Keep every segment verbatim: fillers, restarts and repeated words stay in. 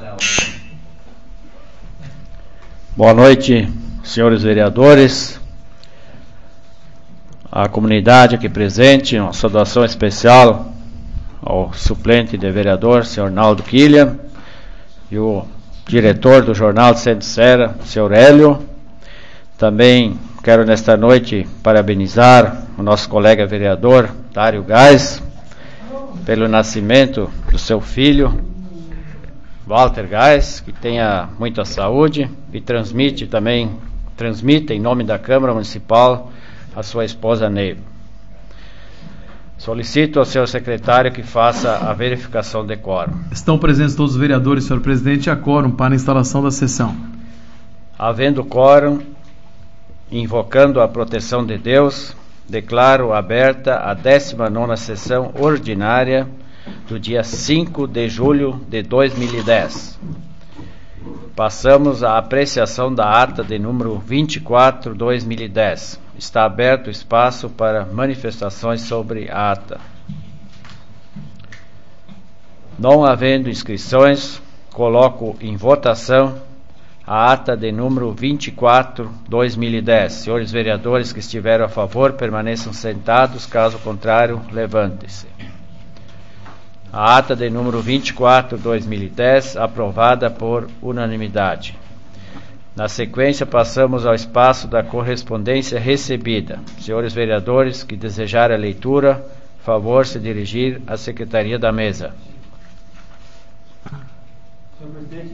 Boa noite, senhores vereadores, a comunidade aqui presente, uma saudação especial ao suplente de vereador, senhor Naldo Killian, e o diretor do Jornal de Centro Serra, senhor Hélio. Também quero nesta noite parabenizar o nosso colega vereador, Dário Gás, pelo nascimento do seu filho, Walter Gás, que tenha muita saúde, e transmite também, transmite em nome da Câmara Municipal a sua esposa Neiva. Solicito ao senhor secretário que faça a verificação de quórum. Estão presentes todos os vereadores, senhor presidente, a quórum para a instalação da sessão. Havendo quórum, invocando a proteção de Deus, declaro aberta a décima nona sessão ordinária do dia cinco de julho de dois mil e dez. Passamos à apreciação da ata de número vinte e quatro, dois mil e dez. Está aberto o espaço para manifestações sobre a ata. Não havendo inscrições, coloco em votação a ata de número vinte e quatro, dois mil e dez. Senhores vereadores que estiveram a favor, permaneçam sentados, caso contrário, levantem-se. A ata de número vinte e quatro, dois mil e dez, aprovada por unanimidade. Na sequência, passamos ao espaço da correspondência recebida. Senhores vereadores que desejarem a leitura, favor se dirigir à secretaria da mesa. Senhor presidente.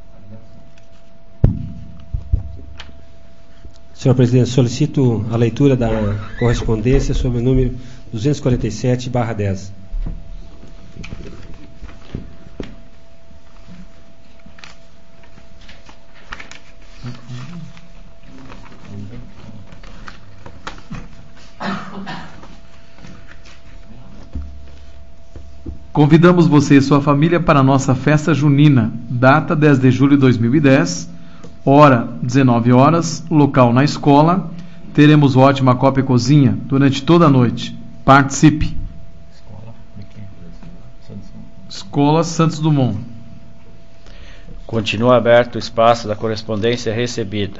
Senhor presidente, solicito a leitura da correspondência sob o número duzentos e quarenta e sete barra dez. Convidamos você e sua família para a nossa festa junina, data dez de julho de dois mil e dez, hora dezenove horas, local na escola. Teremos ótima copa e cozinha durante toda a noite. Participe. Escola Santos Dumont. Continua aberto o espaço da correspondência recebida.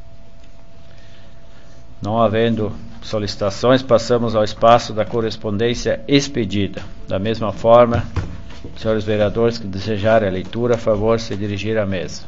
Não havendo solicitações, passamos ao espaço da correspondência expedida. Da mesma forma, senhores vereadores que desejarem a leitura, a favor se dirigir à mesa.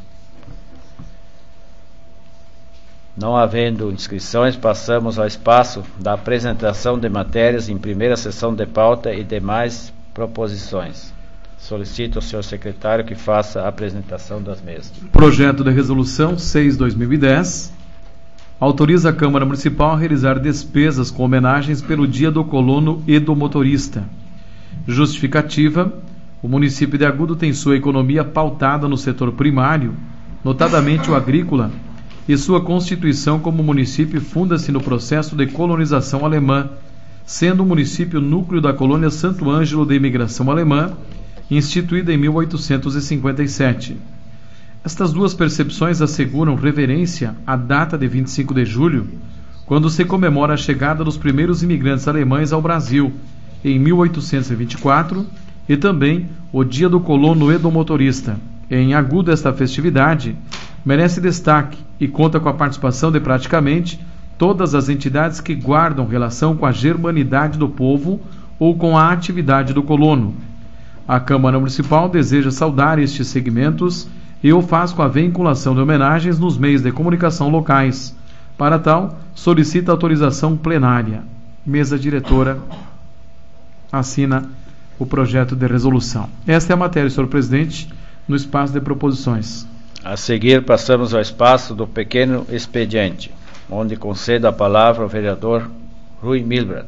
Não havendo inscrições, passamos ao espaço da apresentação de matérias em primeira sessão de pauta e demais proposições. Solicito ao senhor secretário que faça a apresentação das mesas. Projeto de resolução seis barra dois mil e dez autoriza a Câmara Municipal a realizar despesas com homenagens pelo Dia do Colono e do Motorista. Justificativa: o município de Agudo tem sua economia pautada no setor primário, notadamente o agrícola, e sua constituição como município funda-se no processo de colonização alemã, sendo o município núcleo da colônia Santo Ângelo de imigração alemã, instituída em mil oitocentos e cinquenta e sete. Estas duas percepções asseguram reverência à data de vinte e cinco de julho, quando se comemora a chegada dos primeiros imigrantes alemães ao Brasil, em mil oitocentos e vinte e quatro, e também o Dia do Colono e do Motorista. Em Agudo, esta festividade merece destaque e conta com a participação de praticamente todas as entidades que guardam relação com a germanidade do povo ou com a atividade do colono. A Câmara Municipal deseja saudar estes segmentos e o faz com a vinculação de homenagens nos meios de comunicação locais. Para tal, solicita autorização plenária. Mesa diretora assina o projeto de resolução. Esta é a matéria, senhor presidente, no espaço de proposições. A seguir, passamos ao espaço do pequeno expediente, onde concedo a palavra ao vereador Rui Milbrand.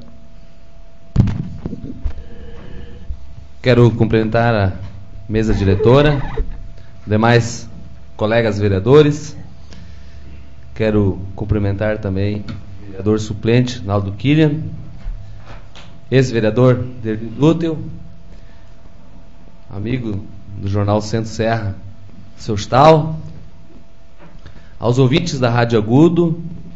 Quero cumprimentar a mesa diretora, demais colegas vereadores. Quero cumprimentar também o vereador suplente, Naldo Killian, ex-vereador Derli Lútil, amigo do Jornal Centro Serra, seu Stal, aos ouvintes da Rádio Agudo,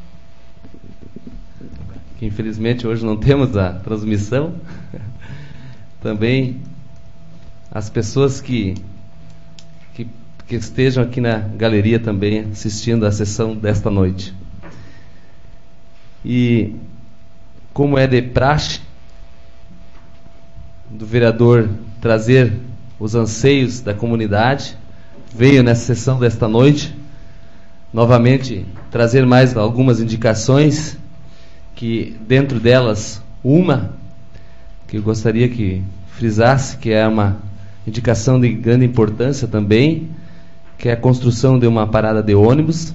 que infelizmente hoje não temos a transmissão, também as pessoas que que, que estejam aqui na galeria também assistindo à sessão desta noite. E como é de praxe do vereador trazer os anseios da comunidade, veio nessa sessão desta noite novamente trazer mais algumas indicações, que dentro delas uma que eu gostaria que frisasse, que é uma indicação de grande importância também, que é a construção de uma parada de ônibus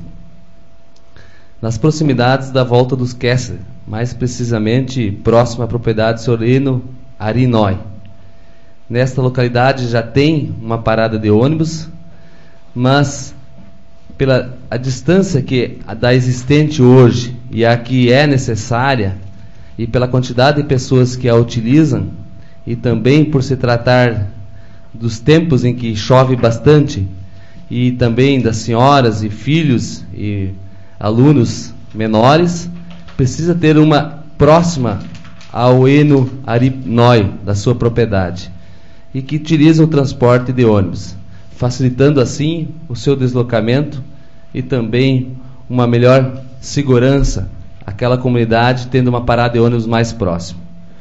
nas proximidades da Volta dos Kessler, mais precisamente próximo à propriedade Soreno Arinói. Nesta localidade já tem uma parada de ônibus, mas pela a distância que a da existente hoje e a que é necessária, e pela quantidade de pessoas que a utilizam, e também por se tratar dos tempos em que chove bastante, e também das senhoras e filhos e alunos menores, precisa ter uma próxima ao Eno Arinói da sua propriedade, e que utiliza o transporte de ônibus, facilitando assim o seu deslocamento e também uma melhor segurança àquela comunidade, tendo uma parada de ônibus mais próxima.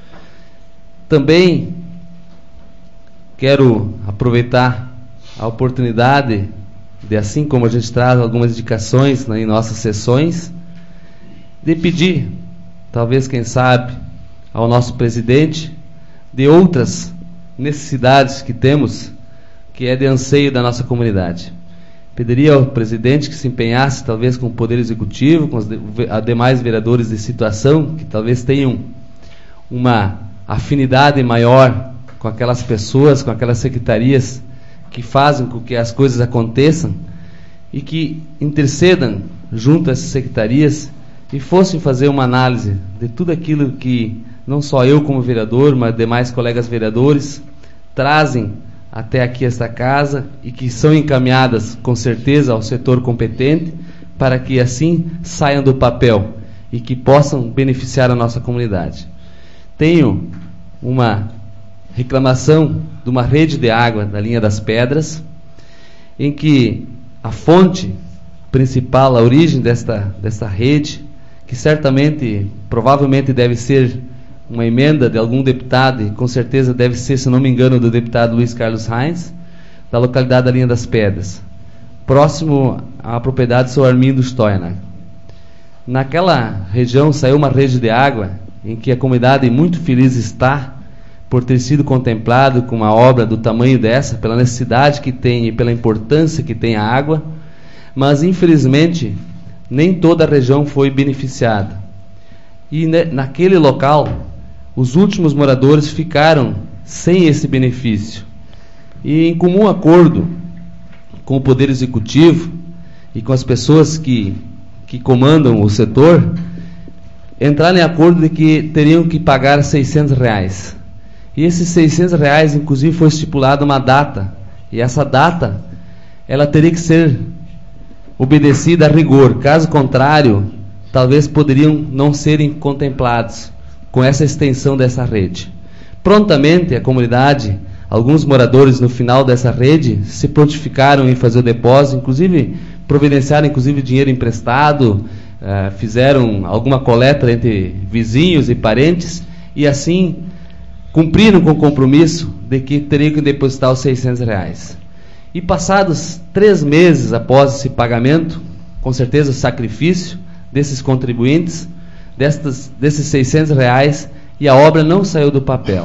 Também quero aproveitar a oportunidade de, assim como a gente traz algumas indicações, né, em nossas sessões, de pedir, talvez, quem sabe, ao nosso presidente, de outras necessidades que temos, que é de anseio da nossa comunidade. Pediria ao presidente que se empenhasse, talvez, com o Poder Executivo, com os de, demais vereadores de situação, que talvez tenham uma afinidade maior com aquelas pessoas, com aquelas secretarias que fazem com que as coisas aconteçam, e que intercedam junto a essas secretarias e fossem fazer uma análise de tudo aquilo que não só eu como vereador, mas demais colegas vereadores trazem até aqui esta casa, e que são encaminhadas com certeza ao setor competente, para que assim saiam do papel e que possam beneficiar a nossa comunidade. Tenho uma reclamação de uma rede de água da linha das Pedras, em que a fonte principal, a origem desta, desta rede, que certamente, provavelmente deve ser uma emenda de algum deputado, e com certeza deve ser, se não me engano, do deputado Luiz Carlos Reins, da localidade da Linha das Pedras, próximo à propriedade São Armindo Stoianag. Naquela região saiu uma rede de água, em que a comunidade muito feliz está por ter sido contemplado com uma obra do tamanho dessa, pela necessidade que tem e pela importância que tem a água, mas infelizmente nem toda a região foi beneficiada. E ne, naquele local, os últimos moradores ficaram sem esse benefício. E em comum acordo com o Poder Executivo e com as pessoas que, que comandam o setor, entraram em acordo de que teriam que pagar seiscentos reais. E esses seiscentos reais, inclusive, foi estipulada uma data. E essa data, ela teria que ser obedecida a rigor. Caso contrário, talvez poderiam não serem contemplados com essa extensão dessa rede. Prontamente, a comunidade, alguns moradores no final dessa rede, se prontificaram em fazer o depósito, inclusive providenciaram inclusive dinheiro emprestado, uh, fizeram alguma coleta entre vizinhos e parentes, e assim cumpriram com o compromisso de que teriam que depositar os seiscentos reais. E passados três meses após esse pagamento, com certeza o sacrifício desses contribuintes, destas, desses seiscentos reais, e a obra não saiu do papel.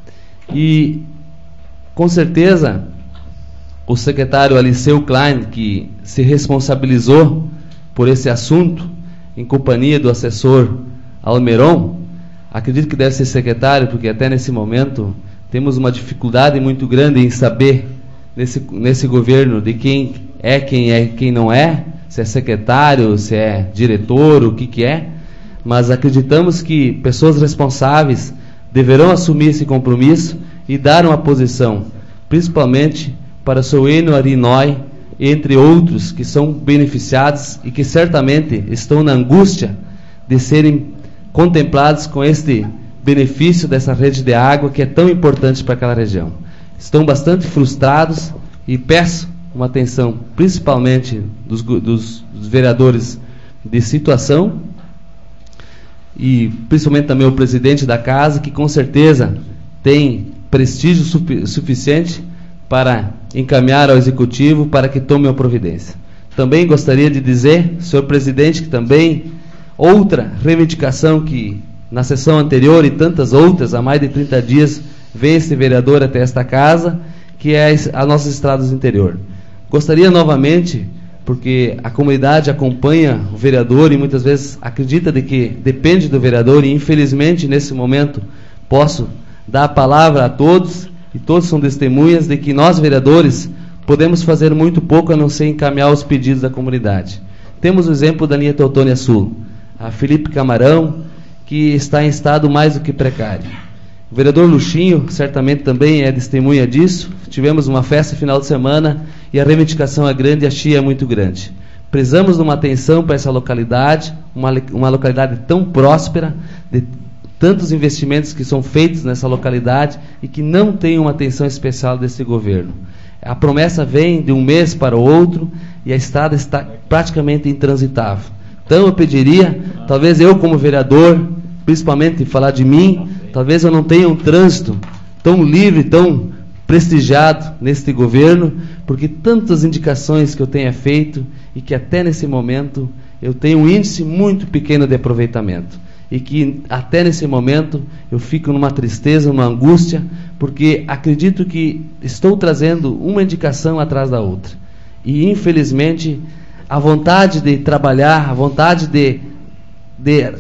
E com certeza o secretário Aliceu Klein, que se responsabilizou por esse assunto, em companhia do assessor Almeron, acredito que deve ser secretário, porque até nesse momento temos uma dificuldade muito grande em saber nesse, nesse governo de quem é, quem é, quem não é, se é secretário, se é diretor, o que que é, mas acreditamos que pessoas responsáveis deverão assumir esse compromisso e dar uma posição, principalmente para Soreno Arinói, entre outros que são beneficiados e que certamente estão na angústia de serem contemplados com este benefício dessa rede de água que é tão importante para aquela região. Estão bastante frustrados e peço uma atenção principalmente dos, dos, dos vereadores de situação e principalmente também o presidente da casa, que com certeza tem prestígio su- suficiente para encaminhar ao executivo para que tome a providência. Também gostaria de dizer, senhor presidente, que também outra reivindicação que na sessão anterior e tantas outras, há mais de trinta dias, veio esse vereador até esta casa, que é as nossas estradas do interior. Gostaria novamente, porque a comunidade acompanha o vereador e muitas vezes acredita de que depende do vereador, e infelizmente nesse momento posso dar a palavra a todos, e todos são testemunhas de que nós vereadores podemos fazer muito pouco a não ser encaminhar os pedidos da comunidade. Temos o exemplo da linha Teutônia Sul, a Felipe Camarão, que está em estado mais do que precário. O vereador Luxinho certamente também é testemunha disso. Tivemos uma festa final de semana e a reivindicação é grande e a chia é muito grande. Precisamos de uma atenção para essa localidade, uma, uma localidade tão próspera, de tantos investimentos que são feitos nessa localidade e que não tem uma atenção especial desse governo. A promessa vem de um mês para o outro e a estrada está praticamente intransitável. Então eu pediria, talvez eu como vereador, principalmente falar de mim, talvez eu não tenha um trânsito tão livre, tão prestigiado neste governo, porque tantas indicações que eu tenha feito e que até nesse momento eu tenho um índice muito pequeno de aproveitamento. E que até nesse momento eu fico numa tristeza, numa angústia, porque acredito que estou trazendo uma indicação atrás da outra. E infelizmente a vontade de trabalhar, a vontade de, de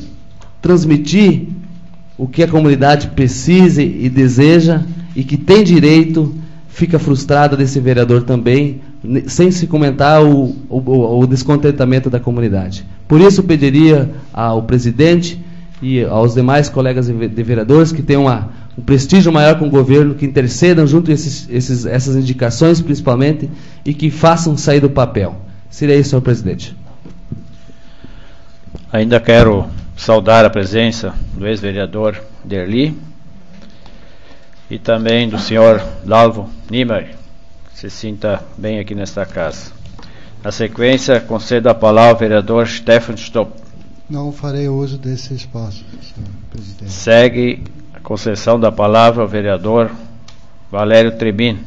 transmitir o que a comunidade precisa e deseja e que tem direito, fica frustrada desse vereador também, sem se comentar o, o, o descontentamento da comunidade. Por isso eu pediria ao presidente e aos demais colegas de vereadores que tenham uma, um prestígio maior com o governo, que intercedam junto a esses, esses, essas indicações principalmente e que façam sair do papel. Seria isso, senhor presidente. Ainda quero saudar a presença do ex-vereador Derli e também do senhor Dalvo Niemeyer, que se sinta bem aqui nesta casa. Na sequência, concedo a palavra ao vereador Stefan Stopp. Não farei uso desse espaço, senhor presidente. Segue a concessão da palavra ao vereador Valério Trebin.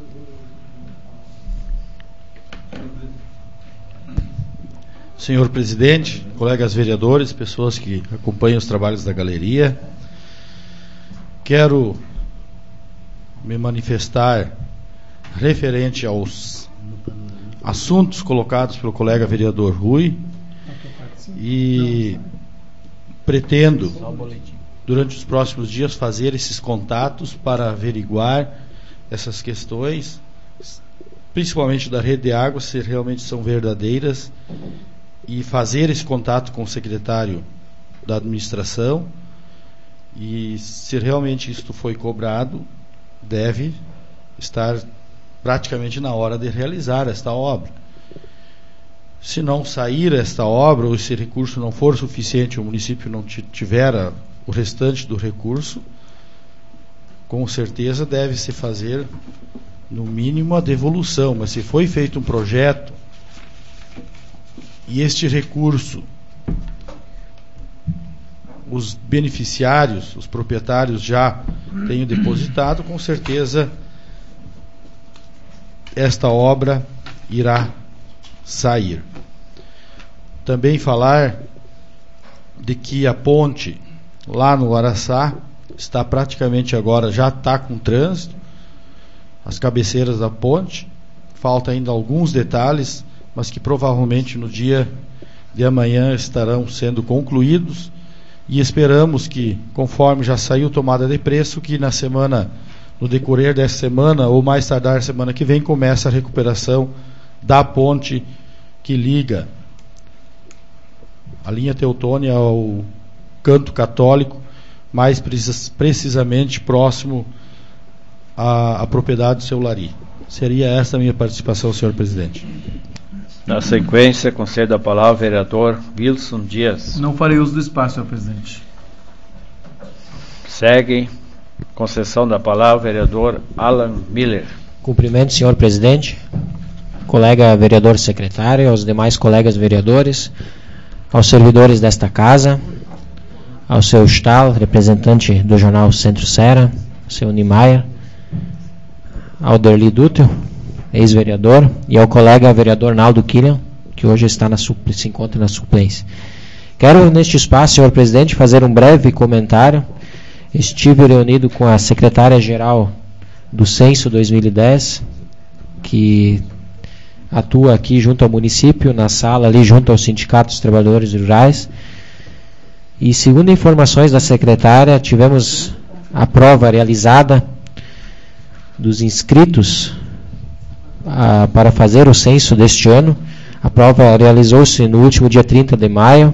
Senhor presidente, colegas vereadores, pessoas que acompanham os trabalhos da galeria, quero me manifestar referente aos assuntos colocados pelo colega vereador Rui e pretendo, durante os próximos dias, fazer esses contatos para averiguar essas questões, principalmente da rede de água, se realmente são verdadeiras, e fazer esse contato com o secretário da administração, e se realmente isto foi cobrado, deve estar praticamente na hora de realizar esta obra. Se não sair esta obra, ou esse recurso não for suficiente, o município não tiver o restante do recurso, com certeza deve-se fazer no mínimo a devolução. Mas se foi feito um projeto e este recurso, os beneficiários, os proprietários já tenham depositado, com certeza esta obra irá sair. Também falar de que a ponte lá no Araçá está praticamente agora, já está com trânsito, as cabeceiras da ponte, falta ainda alguns detalhes, mas que provavelmente no dia de amanhã estarão sendo concluídos, e esperamos que, conforme já saiu tomada de preço, que na semana, no decorrer dessa semana, ou mais tardar semana que vem, comece a recuperação da ponte que liga a linha Teutônia ao Canto Católico, mais precis, precisamente próximo à, à propriedade do seu Lari. Seria esta a minha participação, senhor presidente. Na sequência, concedo a palavra ao vereador Wilson Dias. Não farei uso do espaço, senhor presidente. Segue concessão da palavra ao vereador Alan Miller. Cumprimento, senhor presidente. colega vereador secretário, aos demais colegas vereadores, aos servidores desta casa, ao seu Stahl, representante do jornal Centro-Sera, ao seu Niemeyer, ao Derli Dutel, ex-vereador, e ao colega vereador Naldo Killian, que hoje está na, se encontra na suplência. Quero, neste espaço, senhor presidente, fazer um breve comentário. Estive reunido com a secretária-geral do Censo dois mil e dez, que atua aqui junto ao município, na sala ali junto ao Sindicato dos Trabalhadores Rurais. E segundo informações da secretária, tivemos a prova realizada dos inscritos ah, para fazer o censo deste ano. A prova realizou-se no último dia trinta de maio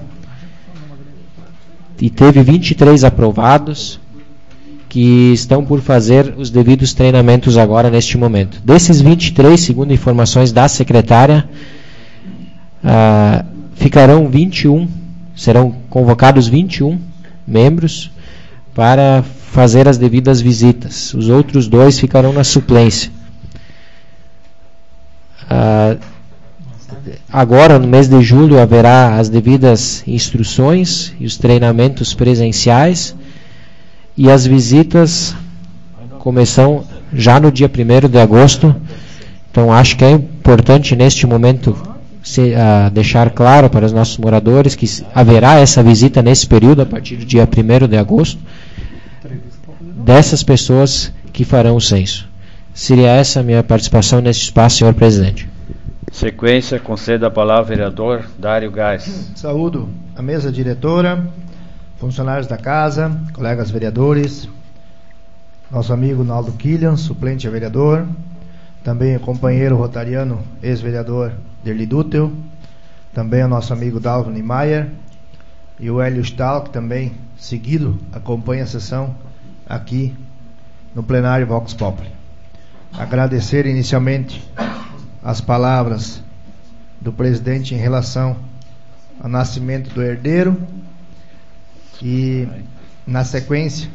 e teve vinte e três aprovados que estão por fazer os devidos treinamentos agora neste momento. Desses vinte e três, segundo informações da secretária, ah, ficarão vinte e um, serão convocados vinte e um membros para fazer as devidas visitas. Os outros dois ficarão na suplência. Ah, agora, no mês de julho, haverá as devidas instruções e os treinamentos presenciais, e as visitas começam já no dia primeiro de agosto. Então, acho que é importante, neste momento, se, uh, deixar claro para os nossos moradores que haverá essa visita nesse período, a partir do dia primeiro de agosto, dessas pessoas que farão o censo. Seria essa a minha participação neste espaço, senhor presidente. Sequência, concedo a palavra ao vereador Dário Gás. Saúdo a mesa diretora, funcionários da casa, colegas vereadores, nosso amigo Naldo Killian, suplente a vereador, também o companheiro rotariano, ex-vereador Derli Dutel, também o nosso amigo Dalvo Niemeyer e o Hélio Stahl, que também, seguido, acompanha a sessão aqui no plenário Vox Populi. Agradecer inicialmente as palavras do presidente em relação ao nascimento do herdeiro e, na sequência,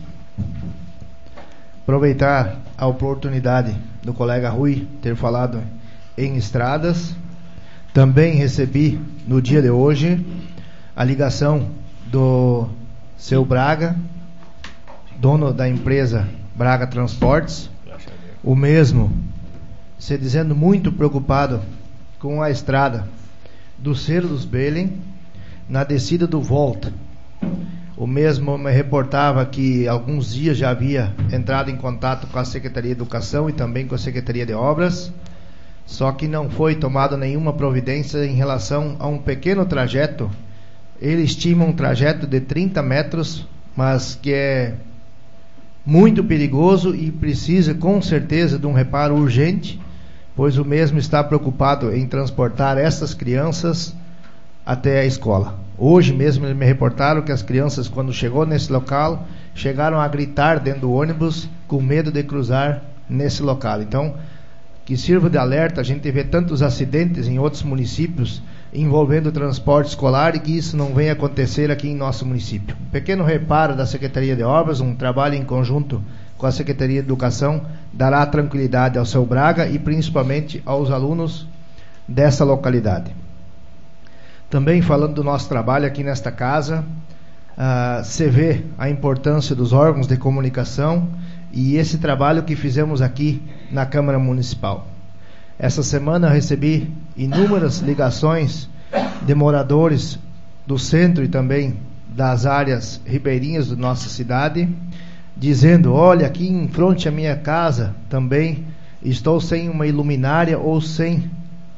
aproveitar a oportunidade do colega Rui ter falado em estradas. Também recebi no dia de hoje a ligação do seu Braga, dono da empresa Braga Transportes, o mesmo se dizendo muito preocupado com a estrada do Cerro dos Belém na descida do Volta. O mesmo me reportava que alguns dias já havia entrado em contato com a Secretaria de Educação e também com a Secretaria de Obras, só que não foi tomada nenhuma providência em relação a um pequeno trajeto. Ele estima um trajeto de trinta metros, mas que é muito perigoso e precisa com certeza de um reparo urgente, pois o mesmo está preocupado em transportar essas crianças até a escola. Hoje mesmo eles me reportaram que as crianças, quando chegou nesse local, chegaram a gritar dentro do ônibus com medo de cruzar nesse local. Então, que sirva de alerta, a gente vê tantos acidentes em outros municípios envolvendo o transporte escolar e que isso não venha acontecer aqui em nosso município. Um pequeno reparo da Secretaria de Obras, um trabalho em conjunto com a Secretaria de Educação, dará tranquilidade ao seu Braga e principalmente aos alunos dessa localidade. Também falando do nosso trabalho aqui nesta casa, uh, se vê a importância dos órgãos de comunicação e esse trabalho que fizemos aqui na Câmara Municipal. Essa semana eu recebi inúmeras ligações de moradores do centro e também das áreas ribeirinhas da nossa cidade, dizendo: olha, aqui em frente à minha casa também estou sem uma iluminária ou sem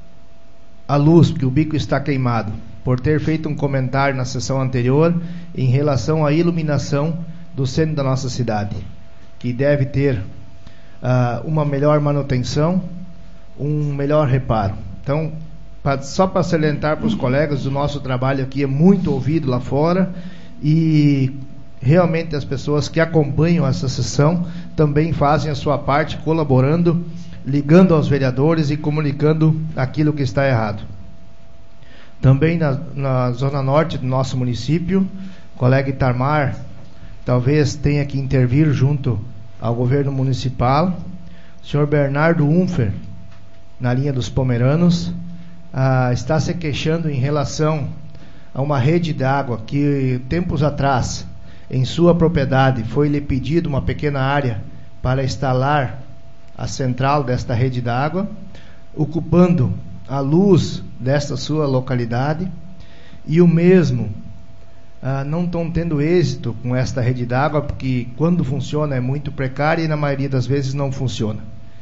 a luz, porque o bico está queimado, por ter feito um comentário na sessão anterior em relação à iluminação do centro da nossa cidade, que deve ter uh, uma melhor manutenção, um melhor reparo. Então, pra, só para salientar para os colegas, o nosso trabalho aqui é muito ouvido lá fora e realmente as pessoas que acompanham essa sessão também fazem a sua parte, colaborando, ligando aos vereadores e comunicando aquilo que está errado. Também na, na zona norte do nosso município, o colega Itamar talvez tenha que intervir junto ao governo municipal. O senhor Bernardo Unfer, na linha dos Pomeranos, ah, está se queixando em relação a uma rede d'água que, tempos atrás, em sua propriedade, foi-lhe pedido uma pequena área para instalar a central desta rede d'água, ocupando a luz desta sua localidade, e o mesmo ah, não estão tendo êxito com esta rede d'água, porque quando funciona é muito precária e na maioria das vezes não funciona.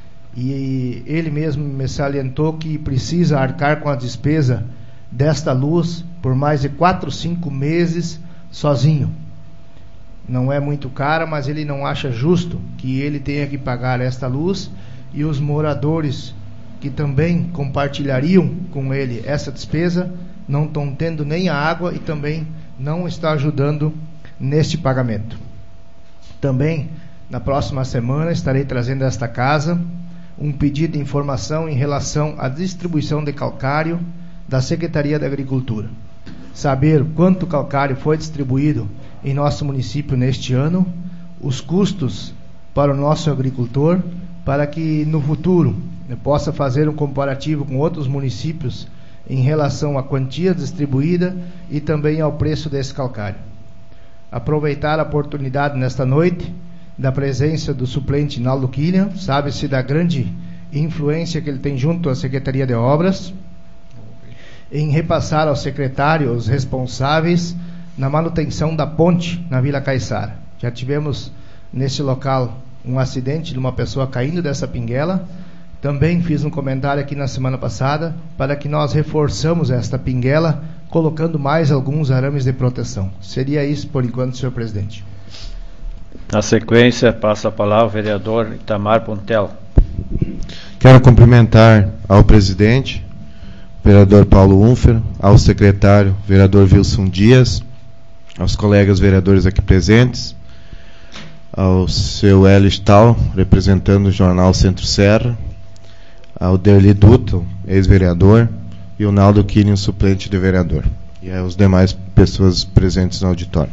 E ele mesmo me salientou que precisa arcar com a despesa desta luz por mais de quatro, cinco meses sozinho. Não é muito cara, mas ele não acha justo que ele tenha que pagar esta luz, e os moradores que também compartilhariam com ele essa despesa não estão tendo nem a água e também não está ajudando neste pagamento. Também, na próxima semana, estarei trazendo a esta casa um pedido de informação em relação à distribuição de calcário da Secretaria da Agricultura. Saber quanto calcário foi distribuído em nosso município neste ano, os custos para o nosso agricultor, para que no futuro eu possa fazer um comparativo com outros municípios em relação à quantia distribuída e também ao preço desse calcário. Aproveitar a oportunidade nesta noite da presença do suplente Naldo Killian, sabe-se da grande influência que ele tem junto à Secretaria de Obras, em repassar ao secretário os responsáveis na manutenção da ponte na Vila Caiçara. Já tivemos nesse local um acidente de uma pessoa caindo dessa pinguela. Também fiz um comentário aqui na semana passada para que nós reforçamos esta pinguela, colocando mais alguns arames de proteção. Seria isso por enquanto, senhor presidente. Na sequência, passa a palavra ao vereador Itamar Pontel. Quero cumprimentar ao presidente, vereador Paulo Unfer, ao secretário, vereador Wilson Dias, aos colegas vereadores aqui presentes, ao seu Hélio Stahl, representando o jornal Centro-Serra, ao Derli Duto, ex-vereador, e o Naldo Killian, suplente de vereador, e aos demais pessoas presentes no auditório.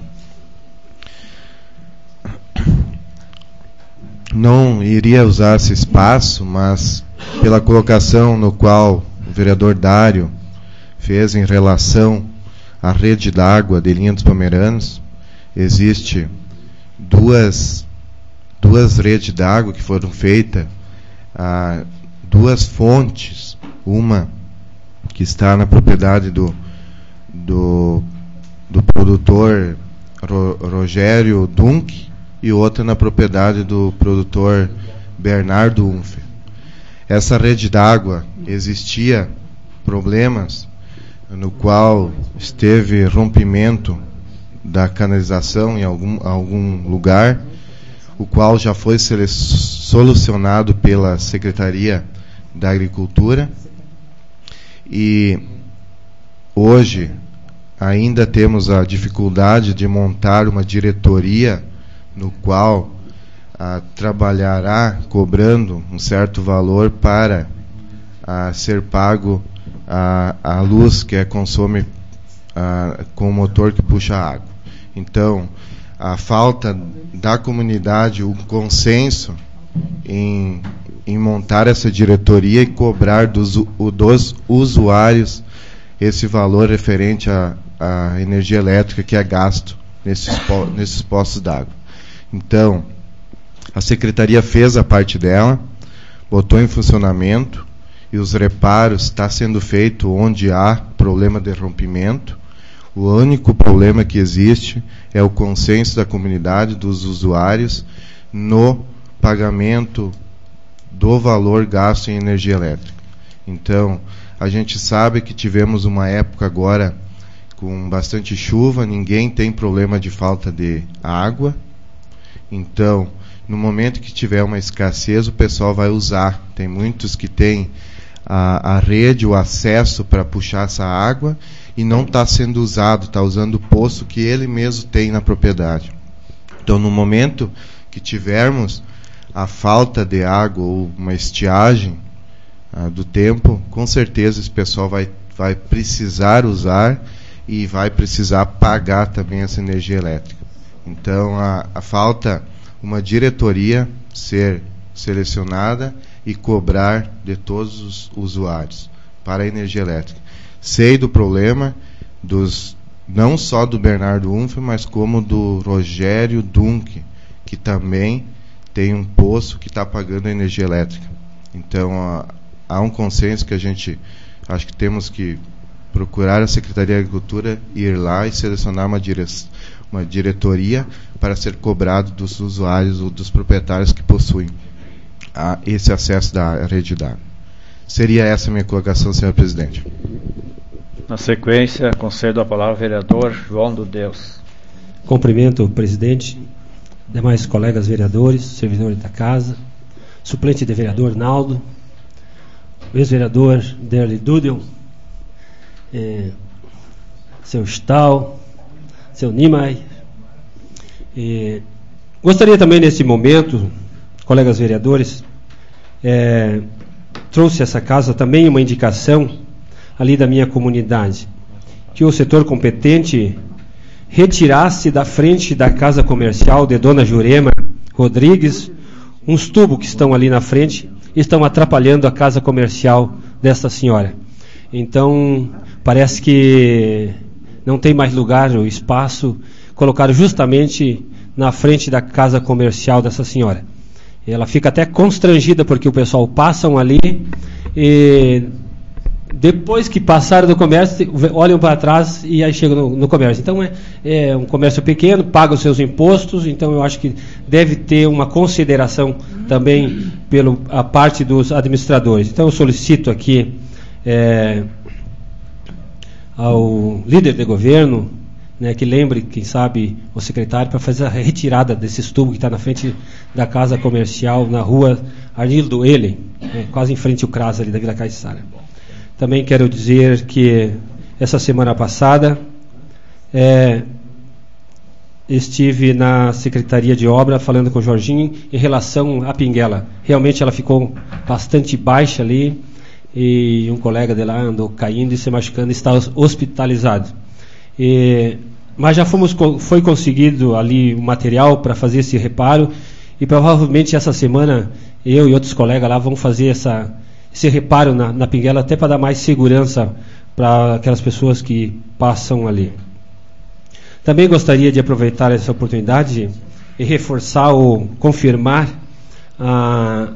Não iria usar esse espaço, mas pela colocação no qual o vereador Dário fez em relação à rede d'água de linha dos Pomeranos, existe duas, duas redes d'água que foram feitas, ah, duas fontes, uma que está na propriedade do, do, do produtor Ro, Rogério Dunk, e outra na propriedade do produtor Bernardo Unfer. Essa rede d'água existia problemas no qual esteve rompimento da canalização em algum, algum lugar, o qual já foi solucionado pela Secretaria da Agricultura, e hoje ainda temos a dificuldade de montar uma diretoria no qual ah, trabalhará cobrando um certo valor para ah, ser pago a, a luz que é consome ah, com o motor que puxa a água. Então, a falta da comunidade, o consenso em, em montar essa diretoria e cobrar dos, o, dos usuários esse valor referente à, à energia elétrica que é gasto nesses, nesses postos d'água. Então, a Secretaria fez a parte dela, botou em funcionamento, e os reparos está sendo feito onde há problema de rompimento. O único problema que existe é o consenso da comunidade, dos usuários, no pagamento do valor gasto em energia elétrica. Então, a gente sabe que tivemos uma época agora com bastante chuva, ninguém tem problema de falta de água. Então, no momento que tiver uma escassez, o pessoal vai usar. Tem muitos que têm a, a rede, o acesso para puxar essa água, e não está sendo usado, está usando o poço que ele mesmo tem na propriedade. Então, no momento que tivermos a falta de água ou uma estiagem ah, do tempo, com certeza esse pessoal vai, vai precisar usar e vai precisar pagar também essa energia elétrica. Então, a, a falta uma diretoria ser selecionada e cobrar de todos os usuários para a energia elétrica. Sei do problema dos, não só do Bernardo Unf, mas como do Rogério Dunk, que também tem um poço que está pagando a energia elétrica. Então, há, há um consenso que a gente, acho que temos que procurar a Secretaria de Agricultura, ir lá e selecionar uma, dire, uma diretoria para ser cobrado dos usuários ou dos proprietários que possuem a, esse acesso da rede de água. Seria essa a minha colocação, senhor presidente. Na sequência, concedo a palavra ao vereador João do Deus. Cumprimento o presidente, demais colegas vereadores, servidores da casa, suplente de vereador Naldo, ex-vereador Derli Dudel, eh, seu Stahl, seu Nimai. Eh, gostaria também nesse momento, colegas vereadores, eh, trouxe a essa casa também uma indicação ali da minha comunidade, que o setor competente retirasse da frente da casa comercial de Dona Jurema Rodrigues uns tubos que estão ali na frente e estão atrapalhando a casa comercial desta senhora. Então, parece que não tem mais lugar ou espaço, colocaram justamente na frente da casa comercial dessa senhora. Ela fica até constrangida porque o pessoal passam ali e depois que passaram do comércio, olham para trás e aí chegam no, no comércio. Então é, é um comércio pequeno, paga os seus impostos, então eu acho que deve ter uma consideração também pela a parte dos administradores. Então eu solicito aqui é, ao líder de governo, né, que lembre, quem sabe, o secretário, para fazer a retirada desses tubos que está na frente da casa comercial, na rua Arnildo Ele, né, quase em frente ao C R A S ali da Vila Caiçara. Também quero dizer que essa semana passada é, estive na Secretaria de Obra falando com o Jorginho em relação à Pinguela. Realmente ela ficou bastante baixa ali e um colega de lá andou caindo e se machucando e está hospitalizado. E, mas já fomos, foi conseguido ali o material para fazer esse reparo e provavelmente essa semana eu e outros colegas lá vão fazer essa, esse reparo na, na Pinguela até para dar mais segurança para aquelas pessoas que passam ali. Também gostaria de aproveitar essa oportunidade e reforçar ou confirmar a,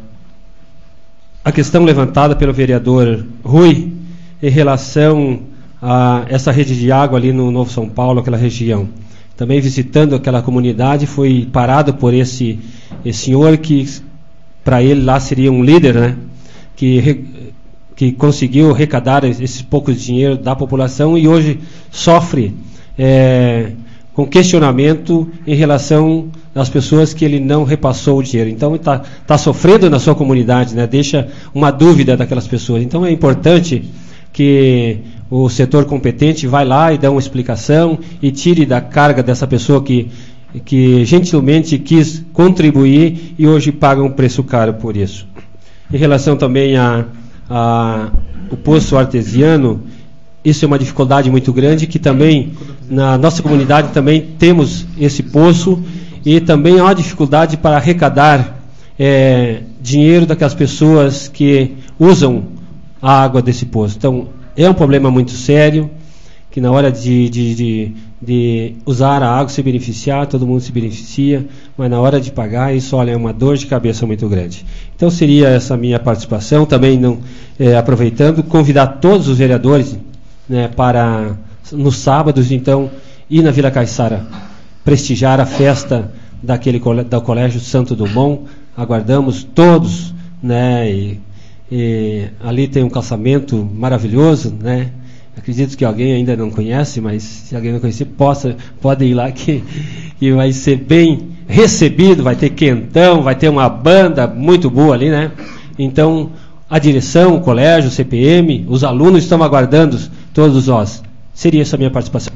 a questão levantada pelo vereador Rui em relação a essa rede de água ali no Novo São Paulo, aquela região. Também visitando aquela comunidade, foi parado por esse, esse senhor que, para ele lá seria um líder, né? Que, que conseguiu arrecadar esses poucos dinheiro da população e hoje sofre é, com questionamento em relação às pessoas que ele não repassou o dinheiro. Então está tá sofrendo na sua comunidade, né? Deixa uma dúvida daquelas pessoas. Então é importante que o setor competente vai lá e dá uma explicação e tire da carga dessa pessoa que, que gentilmente quis contribuir e hoje paga um preço caro por isso. Em relação também a, a o poço artesiano, isso é uma dificuldade muito grande, que também na nossa comunidade também temos esse poço e também há uma dificuldade para arrecadar é, dinheiro daquelas pessoas que usam a água desse poço. Então, é um problema muito sério, que na hora de, de, de, de usar a água, se beneficiar, todo mundo se beneficia, mas na hora de pagar, isso, olha, é uma dor de cabeça muito grande. Então, seria essa minha participação. Também, não, é, aproveitando, convidar todos os vereadores, né, para, nos sábados, então, ir na Vila Caiçara, prestigiar a festa daquele, do Colégio Santo Dumont. Aguardamos todos, né, e E ali tem um calçamento maravilhoso, né? Acredito que alguém ainda não conhece, mas se alguém não conhecer, possa, pode ir lá que, que vai ser bem recebido, vai ter quentão, vai ter uma banda muito boa ali, né? Então, a direção, o colégio, o C P M, os alunos estão aguardando todos nós. Seria essa a minha participação.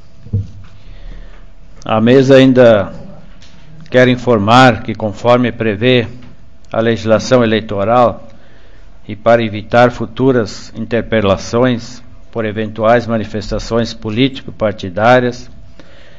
A mesa ainda quer informar que, conforme prevê a legislação eleitoral, e para evitar futuras interpelações por eventuais manifestações político-partidárias,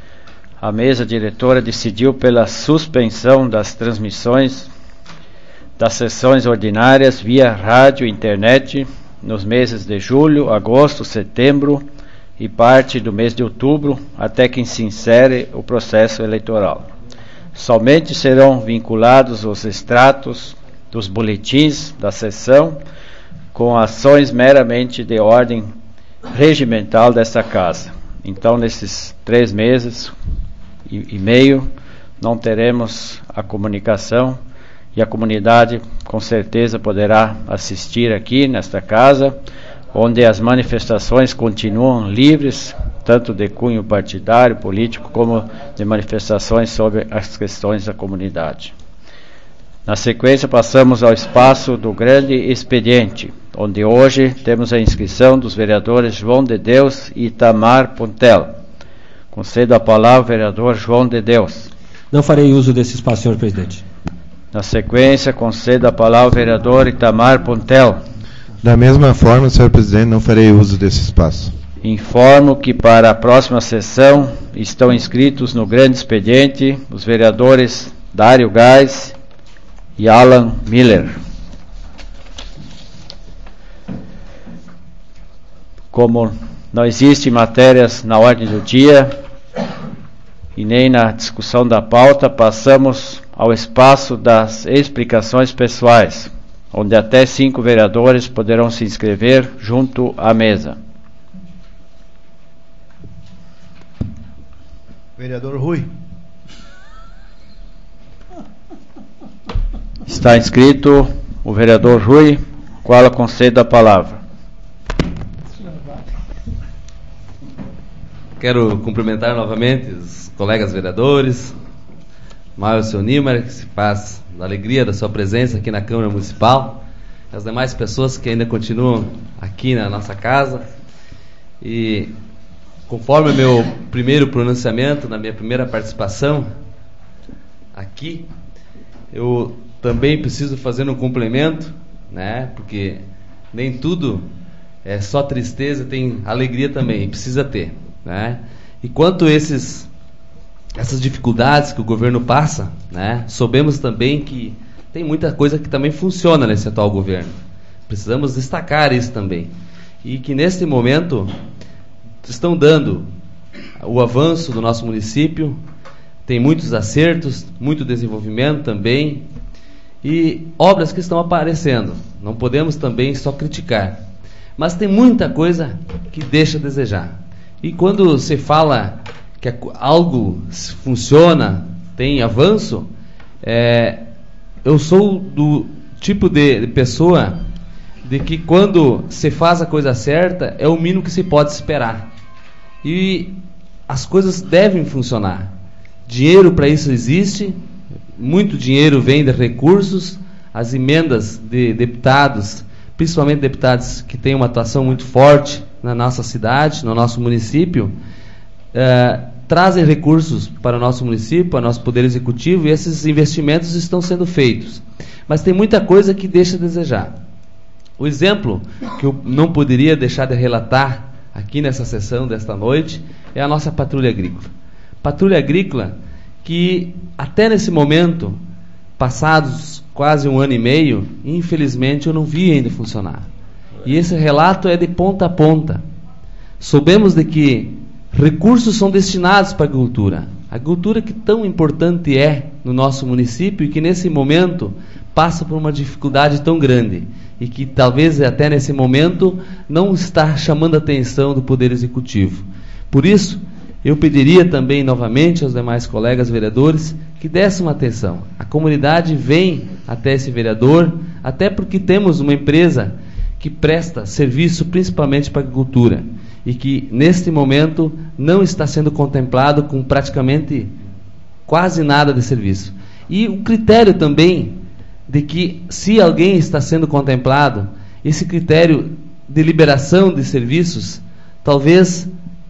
a mesa diretora decidiu pela suspensão das transmissões das sessões ordinárias via rádio e internet nos meses de julho, agosto, setembro e parte do mês de outubro, até que se insere o processo eleitoral. Somente serão vinculados os extratos dos boletins da sessão com ações meramente de ordem regimental desta casa. Então, nesses três meses e, e meio, não teremos a comunicação e a comunidade com certeza poderá assistir aqui nesta casa, onde as manifestações continuam livres, tanto de cunho partidário, político, como de manifestações sobre as questões da comunidade. Na sequência, passamos ao espaço do grande expediente, onde hoje temos a inscrição dos vereadores João de Deus e Itamar Pontel. Concedo a palavra ao vereador João de Deus. Não farei uso desse espaço, senhor presidente. Na sequência, concedo a palavra ao vereador Itamar Pontel. Da mesma forma, senhor presidente, não farei uso desse espaço. Informo que para a próxima sessão estão inscritos no grande expediente os vereadores Dário Gás e Alan Miller. Como não existem matérias na ordem do dia e nem na discussão da pauta, passamos ao espaço das explicações pessoais, onde até cinco vereadores poderão se inscrever junto à mesa. Vereador Rui. Está inscrito o vereador Rui, qual eu concedo a palavra. Quero cumprimentar novamente os colegas vereadores, Márcio Niemeyer, que se faz da alegria da sua presença aqui na Câmara Municipal, as demais pessoas que ainda continuam aqui na nossa casa. E conforme o meu primeiro pronunciamento, na minha primeira participação aqui, eu também preciso fazer um complemento, né? Porque nem tudo é só tristeza, tem alegria também, precisa ter, né? E quanto esses essas dificuldades que o governo passa, né? Soubemos também que tem muita coisa que também funciona nesse atual governo. Precisamos destacar isso também. E que neste momento estão dando o avanço do nosso município, tem muitos acertos, muito desenvolvimento também, e obras que estão aparecendo. Não podemos também só criticar, mas tem muita coisa que deixa a desejar. E quando se fala que algo funciona, tem avanço, é, eu sou do tipo de, de pessoa de que quando se faz a coisa certa, é o mínimo que se pode esperar. E as coisas devem funcionar. Dinheiro para isso existe, muito dinheiro vem de recursos, as emendas de deputados, principalmente deputados que têm uma atuação muito forte na nossa cidade, no nosso município, é, trazem recursos para o nosso município, para o nosso poder executivo, e esses investimentos estão sendo feitos. Mas tem muita coisa que deixa a desejar. O exemplo que eu não poderia deixar de relatar aqui nessa sessão desta noite é a nossa patrulha agrícola. Patrulha agrícola que até nesse momento, passados quase um ano e meio, infelizmente eu não vi ainda funcionar. E esse relato é de ponta a ponta. Soubemos de que recursos são destinados para a agricultura. A agricultura que tão importante é no nosso município e que nesse momento passa por uma dificuldade tão grande e que talvez até nesse momento não está chamando a atenção do Poder Executivo. Por isso, eu pediria também novamente aos demais colegas vereadores que dessem uma atenção. A comunidade vem até esse vereador, até porque temos uma empresa que presta serviço principalmente para a agricultura e que neste momento não está sendo contemplado com praticamente quase nada de serviço. E o critério também de que se alguém está sendo contemplado, esse critério de liberação de serviços talvez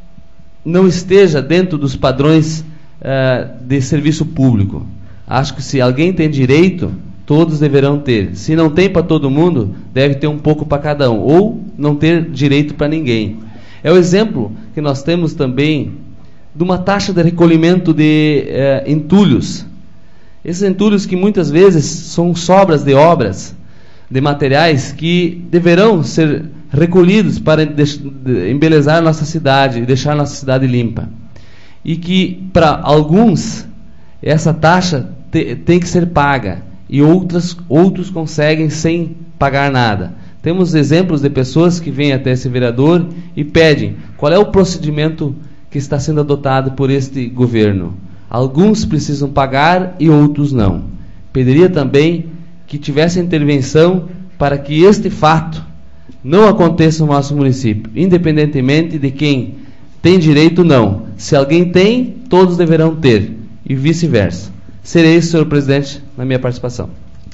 não esteja dentro dos padrões uh, de serviço público. Acho que se alguém tem direito, todos deverão ter. Se não tem para todo mundo, deve ter um pouco para cada um, ou não ter direito para ninguém. É o exemplo que nós temos também de uma taxa de recolhimento de uh, entulhos, Esses entulhos que muitas vezes são sobras de obras, de materiais que deverão ser recolhidos para embelezar a nossa cidade e deixar a nossa cidade limpa. E que para alguns essa taxa te, tem que ser paga e outras, outros conseguem sem pagar nada. Temos exemplos de pessoas que vêm até esse vereador e pedem qual é o procedimento que está sendo adotado por este governo. Alguns precisam pagar e outros não. Pediria também que tivesse intervenção para que este fato não aconteça no nosso município, independentemente de quem tem direito ou não. Se alguém tem, todos deverão ter, e vice-versa. Serei isso, senhor presidente, na minha participação.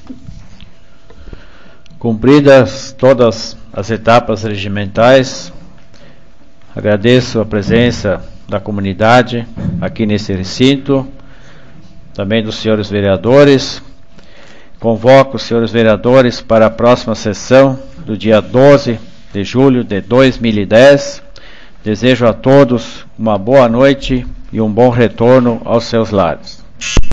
Cumpridas todas as etapas regimentais, agradeço a presença da comunidade aqui nesse recinto, também dos senhores vereadores. Convoco os senhores vereadores para a próxima sessão do dia doze de julho de dois mil e dez. Desejo a todos uma boa noite e um bom retorno aos seus lares.